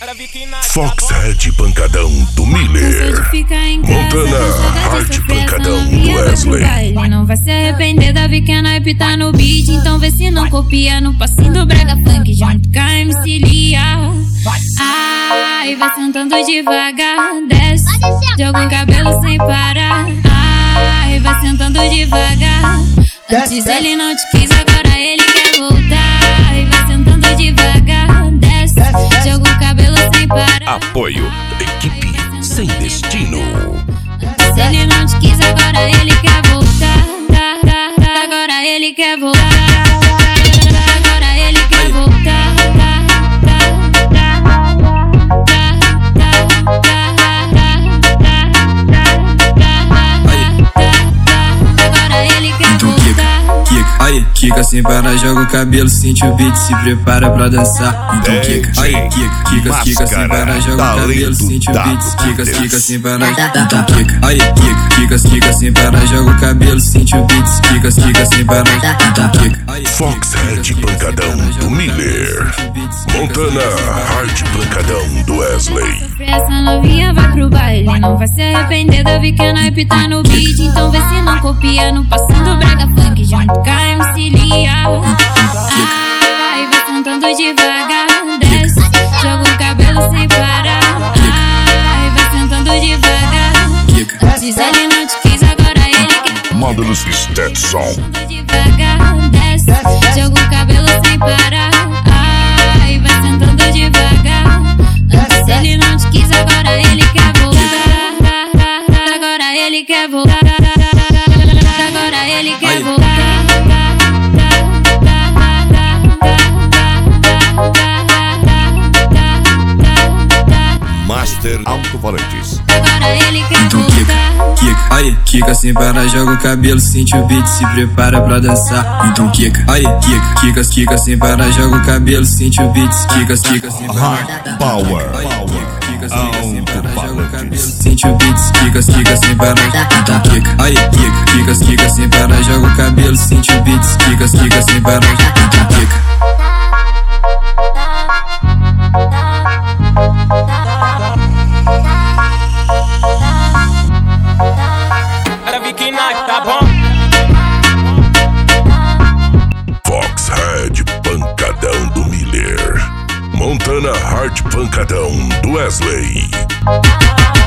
Foxhead pancadão do Miller, Montana Hard pancadão do Wesley. Ele não vai se arrepender da pequena hype tá no beat, então vê se não copia no passinho do brega funk junto com a MC Lia. Ai, vai sentando devagar, desce, joga o cabelo sem parar. Ai, vai sentando devagar. Antes ele não te quis, agora ele quer voltar. Ai, vai sentando devagar, desce, joga o cabelo sem parar. Apoio Equipe Sem Destino. Antes ele não te quis, agora ele quer voltar. Agora ele quer voltar. Agora ele quer voltar. Aí, quica sem parar, joga o cabelo, sente o beat, se prepara pra dançar. Então quica, aí, quica sem parar, joga o cabelo, sente o beat, quica sem parar. Então quica, aí, quica sem parar, joga o cabelo, sente o beat, quica sem parar. Então quica. Foxhead pancadão do Miller, Montana Hard pancadão do Wesley. Essa novinha vai pro baile, não vai se arrepender da pequena hype tá no beat, então vê se não copia no passinho do brega funk junto com a MC Lia. Ai, vai sentando devagar, desce, joga o cabelo sem parar. Ai, vai sentando devagar. Antes ele não te quis, agora ele quer. Módulos Stetson. Devagar, desce, joga o cabelo sem parar. Ai, vai sentando devagar. Antes ele não te quis, agora ele quer voltar. Agora ele quer voltar. Agora ele quer voltar. Master Alto-Falantes. Agora ele quer Então voltar. aí, quica sem parar, joga o cabelo, sente o beat, se prepara pra dançar. Então quica, aí, quica sem parar, joga o cabelo, sente o beat, quica sem parar. Power. Sente o beat, quica sem parar. Então quica, aí, quica sem parar, joga o cabelo, sente o beat, quica sem parar. Então quica. Tá bom? Foxhead pancadão do Miller, Montana Hard pancadão do Wesley.